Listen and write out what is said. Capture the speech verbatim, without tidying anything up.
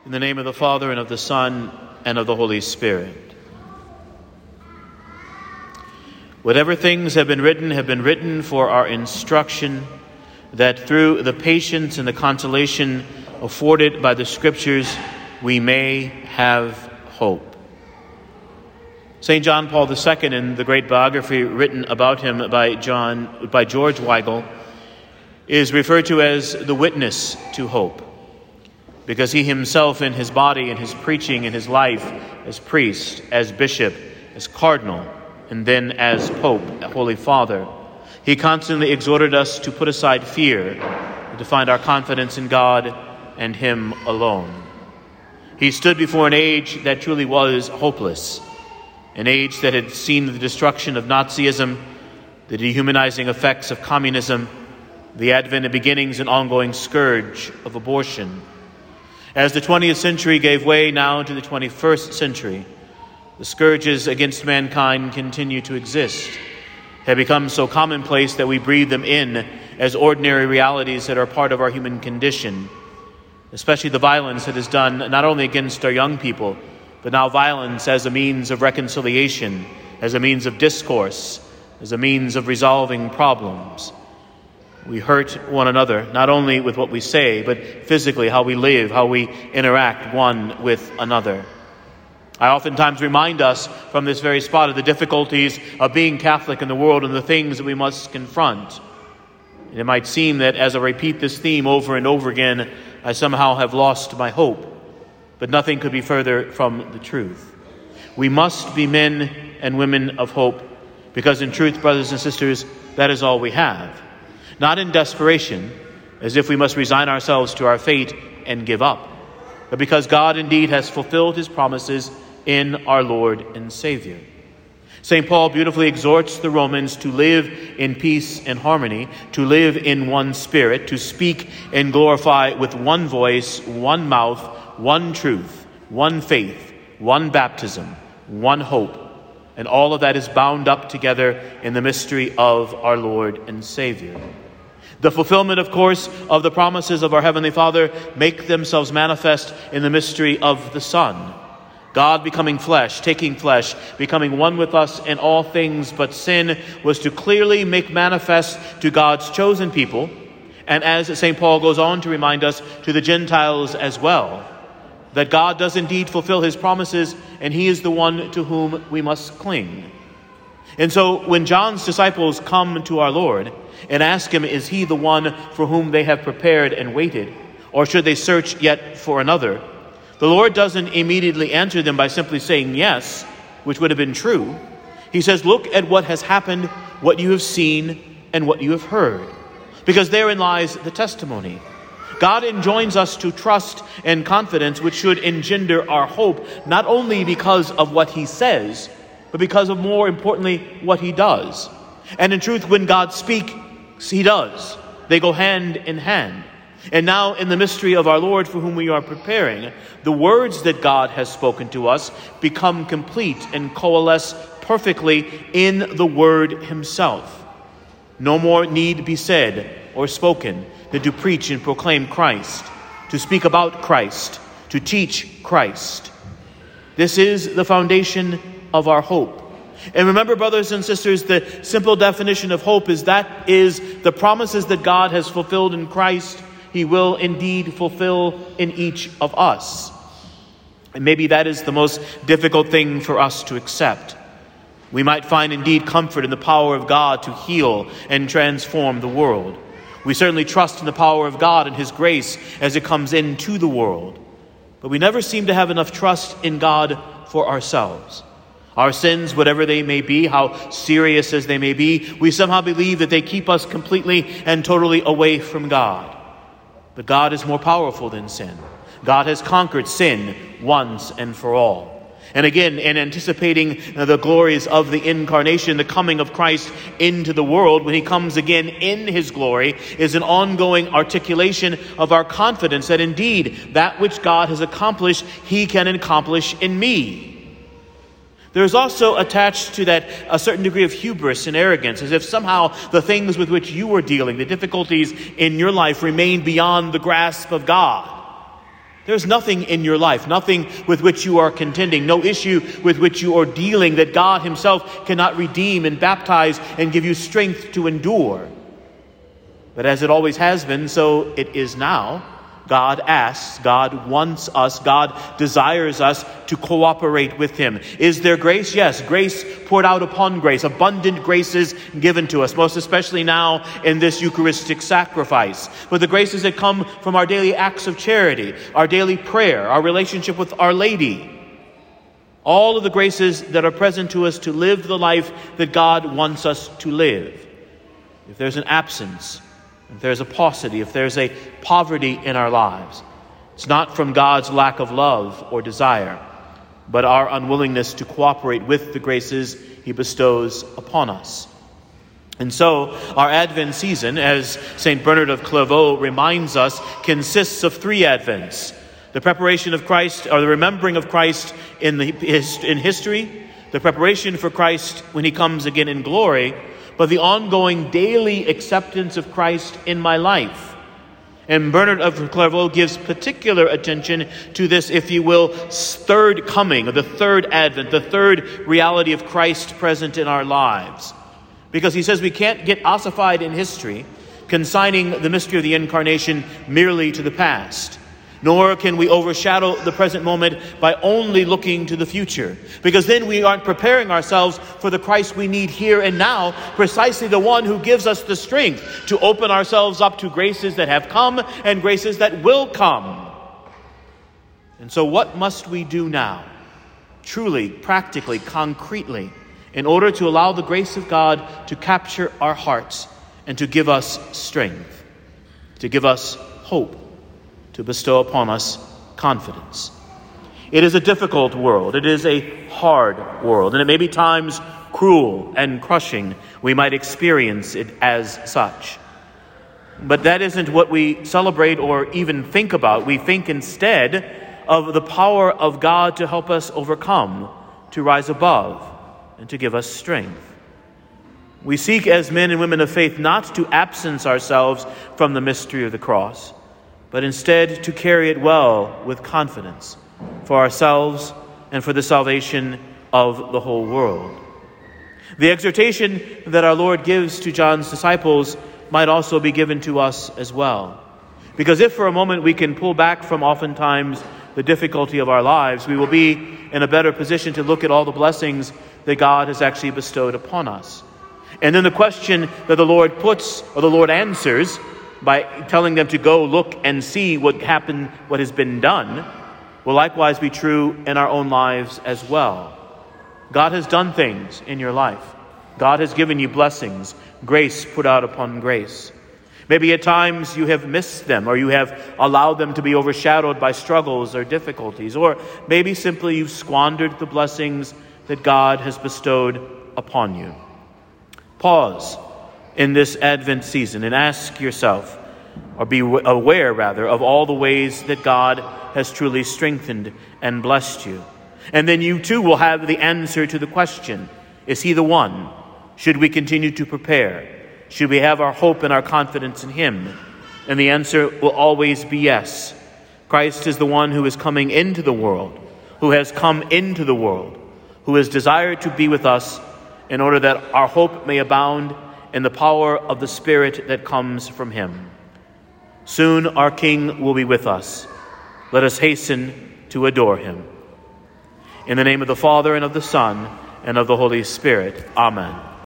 In the name of the Father, and of the Son, and of the Holy Spirit. Whatever things have been written have been written for our instruction, that through the patience and the consolation afforded by the Scriptures we may have hope. Saint John Paul the Second, in the great biography written about him by John by George Weigel, is referred to as the witness to hope, because he himself in his body, in his preaching, in his life, as priest, as bishop, as cardinal, and then as Pope, Holy Father, he constantly exhorted us to put aside fear and to find our confidence in God and Him alone. He stood before an age that truly was hopeless, an age that had seen the destruction of Nazism, the dehumanizing effects of communism, the advent and beginnings and ongoing scourge of abortion. As the twentieth century gave way now to the twenty-first century, the scourges against mankind continue to exist, have become so commonplace that we breathe them in as ordinary realities that are part of our human condition, especially the violence that is done not only against our young people, but now violence as a means of reconciliation, as a means of discourse, as a means of resolving problems. We hurt one another, not only with what we say, but physically, how we live, how we interact one with another. I oftentimes remind us from this very spot of the difficulties of being Catholic in the world and the things that we must confront. And it might seem that as I repeat this theme over and over again, I somehow have lost my hope. But nothing could be further from the truth. We must be men and women of hope, because in truth, brothers and sisters, that is all we have. Not in desperation, as if we must resign ourselves to our fate and give up, but because God indeed has fulfilled His promises in our Lord and Savior. Saint Paul beautifully exhorts the Romans to live in peace and harmony, to live in one spirit, to speak and glorify with one voice, one mouth, one truth, one faith, one baptism, one hope. And all of that is bound up together in the mystery of our Lord and Savior. The fulfillment, of course, of the promises of our Heavenly Father make themselves manifest in the mystery of the Son. God becoming flesh, taking flesh, becoming one with us in all things but sin, was to clearly make manifest to God's chosen people, and as Saint Paul goes on to remind us, to the Gentiles as well, that God does indeed fulfill His promises, and He is the one to whom we must cling. And so when John's disciples come to our Lord and ask Him, is He the one for whom they have prepared and waited, or should they search yet for another? The Lord doesn't immediately answer them by simply saying yes, which would have been true. He says, look at what has happened, what you have seen, and what you have heard, because therein lies the testimony. God enjoins us to trust and confidence, which should engender our hope, not only because of what He says, but because of, more importantly, what He does. And in truth, when God speaks, He does. They go hand in hand. And now, in the mystery of our Lord for whom we are preparing, the words that God has spoken to us become complete and coalesce perfectly in the Word Himself. No more need be said or spoken than to preach and proclaim Christ, to speak about Christ, to teach Christ. This is the foundation of our hope. And remember, brothers and sisters, the simple definition of hope is that is the promises that God has fulfilled in Christ, He will indeed fulfill in each of us. And maybe that is the most difficult thing for us to accept. We might find indeed comfort in the power of God to heal and transform the world. We certainly trust in the power of God and His grace as it comes into the world. But we never seem to have enough trust in God for ourselves. Our sins, whatever they may be, how serious as they may be, we somehow believe that they keep us completely and totally away from God. But God is more powerful than sin. God has conquered sin once and for all. And again, in anticipating the glories of the incarnation, the coming of Christ into the world, when He comes again in His glory, is an ongoing articulation of our confidence that indeed that which God has accomplished, He can accomplish in me. There is also attached to that a certain degree of hubris and arrogance, as if somehow the things with which you are dealing, the difficulties in your life, remain beyond the grasp of God. There's nothing in your life, nothing with which you are contending, no issue with which you are dealing that God himself cannot redeem and baptize and give you strength to endure. But as it always has been, so it is now. God asks, God wants us, God desires us to cooperate with him. Is there grace? Yes, grace poured out upon grace, abundant graces given to us, most especially now in this Eucharistic sacrifice. But the graces that come from our daily acts of charity, our daily prayer, our relationship with Our Lady, all of the graces that are present to us to live the life that God wants us to live. If there's an absence, if there's a paucity, if there's a poverty in our lives, it's not from God's lack of love or desire, but our unwillingness to cooperate with the graces he bestows upon us. And so, our Advent season, as Saint Bernard of Clairvaux reminds us, consists of three Advents. The preparation of Christ, or the remembering of Christ in, the, in history, the preparation for Christ when he comes again in glory, but the ongoing daily acceptance of Christ in my life. And Bernard of Clairvaux gives particular attention to this, if you will, third coming, or the third advent, the third reality of Christ present in our lives. Because he says we can't get ossified in history, consigning the mystery of the Incarnation merely to the past. Nor can we overshadow the present moment by only looking to the future. Because then we aren't preparing ourselves for the Christ we need here and now, precisely the one who gives us the strength to open ourselves up to graces that have come and graces that will come. And so what must we do now? Truly, practically, concretely, in order to allow the grace of God to capture our hearts and to give us strength, to give us hope, to bestow upon us confidence. It is a difficult world. It is a hard world. And it may be times cruel and crushing. We might experience it as such. But that isn't what we celebrate or even think about. We think instead of the power of God to help us overcome, to rise above, and to give us strength. We seek as men and women of faith not to absence ourselves from the mystery of the cross, but instead to carry it well with confidence for ourselves and for the salvation of the whole world. The exhortation that our Lord gives to John's disciples might also be given to us as well. Because if for a moment we can pull back from oftentimes the difficulty of our lives, we will be in a better position to look at all the blessings that God has actually bestowed upon us. And then the question that the Lord puts, or the Lord answers, by telling them to go look and see what happened, what has been done, will likewise be true in our own lives as well. God has done things in your life. God has given you blessings, grace put out upon grace. Maybe at times you have missed them, or you have allowed them to be overshadowed by struggles or difficulties, or maybe simply you've squandered the blessings that God has bestowed upon you. Pause in this Advent season and ask yourself, or be aware rather, of all the ways that God has truly strengthened and blessed you. And then you too will have the answer to the question, is he the one? Should we continue to prepare? Should we have our hope and our confidence in him? And the answer will always be yes. Christ is the one who is coming into the world, who has come into the world, who has desired to be with us in order that our hope may abound in the power of the Spirit that comes from him. Soon our King will be with us. Let us hasten to adore him. In the name of the Father, and of the Son, and of the Holy Spirit. Amen.